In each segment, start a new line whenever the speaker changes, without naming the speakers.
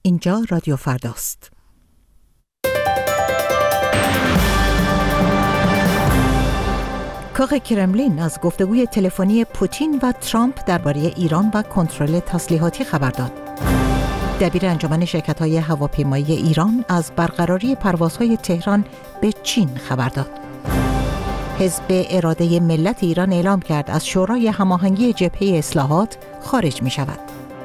اینجا رادیو فرداست. کاخ کرملین از گفتگوی تلفنی پوتین و ترامپ درباره ایران و کنترل تسلیحاتی خبر داد. دبیر انجمن شرکت‌های هواپیمایی ایران از برقراری پروازهای تهران به چین خبر داد. حزب اراده ملت ایران اعلام کرد از شورای هماهنگی جبهه اصلاحات خارج می شود.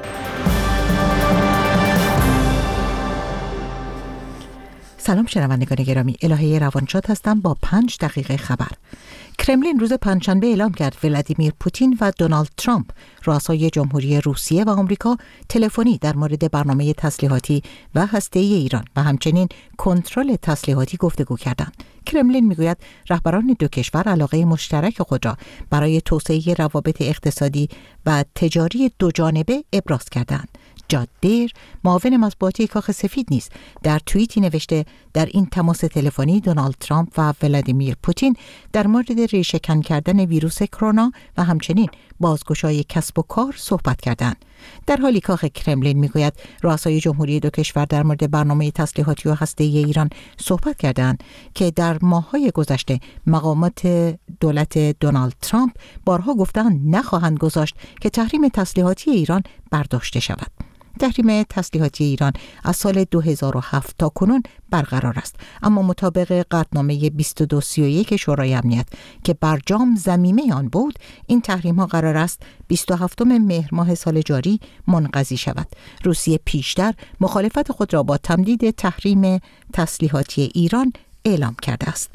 سلام شنوندگان گرامی، الهه روانشاد هستم با 5 دقیقه خبر. کرملین روز پنجشنبه اعلام کرد ولادیمیر پوتین و دونالد ترامپ، رؤسای جمهوری روسیه و آمریکا، تلفنی در مورد برنامه تسلیحاتی و هسته‌ای ایران و همچنین کنترل تسلیحاتی گفتگو کردند. کرملین میگوید رهبران دو کشور علاقه مشترک خود را برای توسعه روابط اقتصادی و تجاری دوجانبه ابراز کردند. جاد بیر، معاون مطبوعاتی کاخ سفید نیز در توییتی نوشته در این تماس تلفنی دونالد ترامپ و ولادیمیر پوتین در مورد ریشه‌کن کردن ویروس کرونا و همچنین بازگشایی کسب و کار صحبت کردند. در حالی کاخ کرملین میگوید رؤسای جمهوری دو کشور در مورد برنامه تسلیحاتی و هسته‌ای ایران صحبت کردند که در ماه‌های گذشته مقامات دولت دونالد ترامپ بارها گفتند نخواهند گذاشت که تحریم تسلیحاتی ایران برداشته شود. تحریم تسلیحاتی ایران از سال 2007 تا کنون برقرار است، اما مطابق قطعنامه 2231 شورای امنیت که برجام ضمیمه آن بود، این تحریم ها قرار است 27 مهر ماه سال جاری منقضی شود. روسیه پیشتر مخالفت خود را با تمدید تحریم تسلیحاتی ایران اعلام کرده است.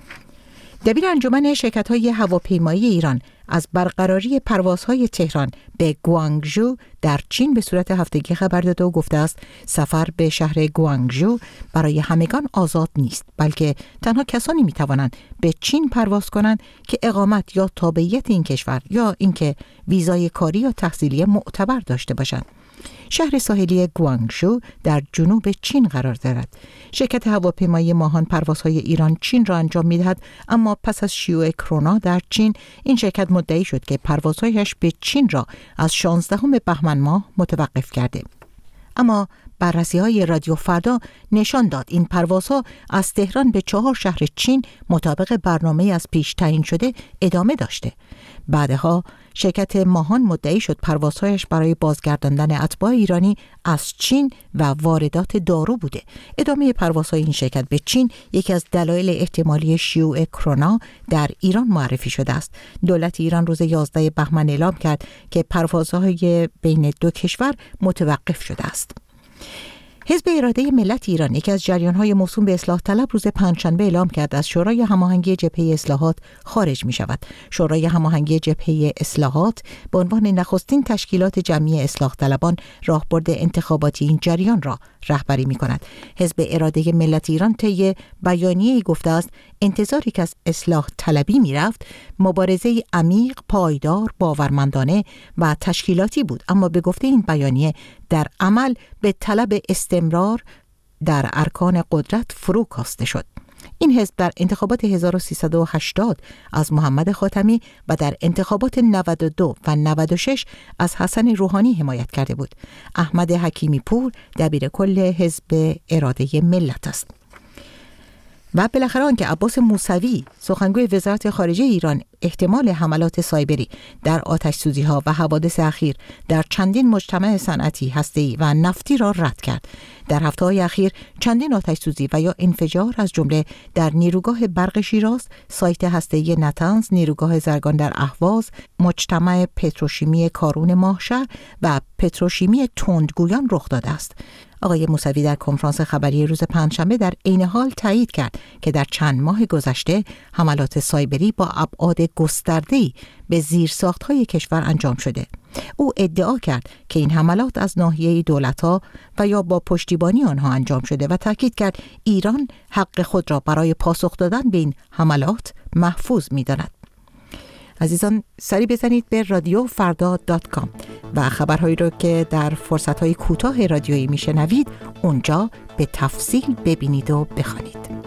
دبیر انجمن شرکت‌های هواپیمایی ایران از برقراری پروازهای تهران به گوانگژو در چین به صورت هفتگی خبر داده و گفته است سفر به شهر گوانگژو برای همگان آزاد نیست، بلکه تنها کسانی می‌توانند به چین پرواز کنند که اقامت یا تابعیت این کشور یا اینکه ویزای کاری یا تحصیلی معتبر داشته باشند. شهر ساحلی گوانگژو در جنوب چین قرار دارد. شرکت هواپیمایی ماهان پروازهای ایران چین را انجام می‌دهد، اما پس از شیوع کرونا در چین این شرکت مدعی شد که پروازهایش به چین را از 16 بهمن ماه متوقف کرده. اما بررسی‌های رادیو فردا نشان داد این پروازها از تهران به 4 شهر چین مطابق برنامه از پیش تعیین شده ادامه داشته. بعدها شرکت ماهان مدعی شد پروازهایش برای بازگرداندن اتباع ایرانی از چین و واردات دارو بوده. ادامه پروازهای این شرکت به چین یکی از دلایل احتمالی شیوع کرونا در ایران معرفی شده است. دولت ایران روز 11 بهمن اعلام کرد که پروازهای بین دو کشور متوقف شده است. حزب اراده ملت ایران، یکی از جریان‌های موسوم به اصلاح طلب، روز پنجشنبه اعلام کرد از شورای هماهنگی جبهه اصلاحات خارج می شود. شورای هماهنگی جبهه اصلاحات به عنوان نخستین تشکیلات جمعی اصلاح طلبان راهبرد انتخاباتی این جریان را رهبری می کند. حزب اراده ملت ایران طی بیانیه‌ای گفته است انتظاری که از اصلاح طلبی می رفت مبارزه عمیق، پایدار، باورمندانه و تشکیلاتی بود، اما به گفته این بیانیه در عمل به طلب استمرار در ارکان قدرت فرو کاسته شد. این حزب در انتخابات 1380 از محمد خاتمی و در انتخابات 92 و 96 از حسن روحانی حمایت کرده بود. احمد حکیمی پور دبیر کل حزب اراده ملت است. و بالاخره آنکه عباس موسوی، سخنگوی وزارت خارجه ایران، احتمال حملات سایبری در آتش‌سوزی‌ها و حوادث اخیر در چندین مجتمع صنعتی، هسته‌ای و نفتی را رد کرد. در هفته‌های اخیر چندین آتش‌سوزی و یا انفجار از جمله در نیروگاه برق شیراز، سایت هسته‌ای نطنز، نیروگاه زرگان در اهواز، مجتمع پتروشیمی کارون ماهشهر و پتروشیمی تندگویان رخ داده است. آقای موسوی در کنفرانس خبری روز پنجشنبه در عین حال تایید کرد که در چند ماه گذشته حملات سایبری با ابعاد گسترده‌ای به زیرساخت‌های کشور انجام شده. او ادعا کرد که این حملات از ناحیه دولت‌ها و یا با پشتیبانی آنها انجام شده و تاکید کرد ایران حق خود را برای پاسخ دادن به این حملات محفوظ می‌داند. عزیزان، سری بزنید به radiofrda.com و خبرهایی رو که در فرصت‌های کوتاه رادیویی میشنوید اونجا به تفصیل ببینید و بخوانید.